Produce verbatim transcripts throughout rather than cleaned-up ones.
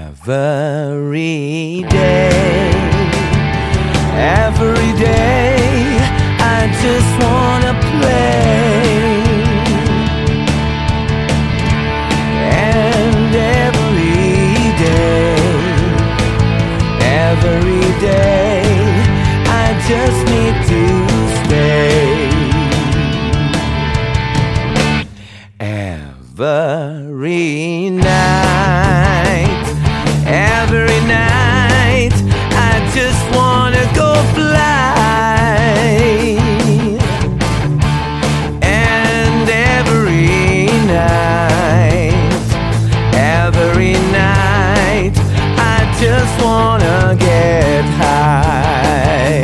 Every day, every day, I just wanna play. And every day, every day, I just need to stay. Every night, every night, I just wanna go fly. And every night, every night, I just wanna get high.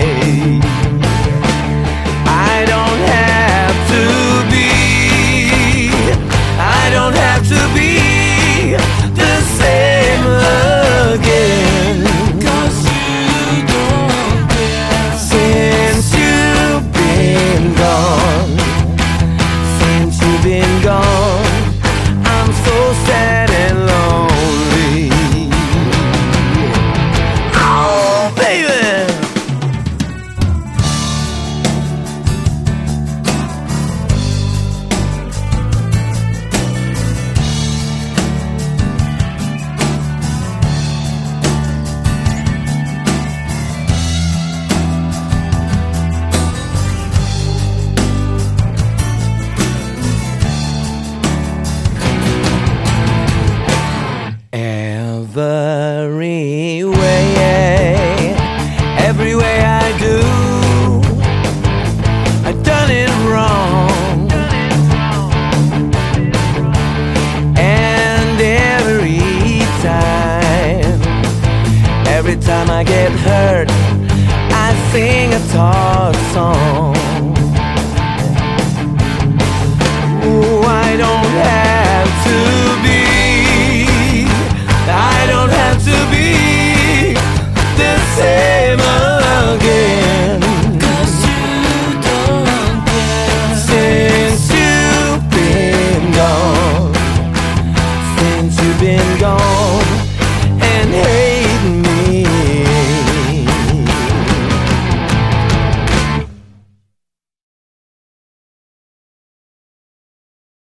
I don't have to be, I don't have to be the same again. 'Cause you don't care. Since you've been gone, since you've been gone, I'm so sad and lonely. Oh, baby. Every way, every way I do, I've done it wrong. And every time, every time I get hurt, I sing a talk song.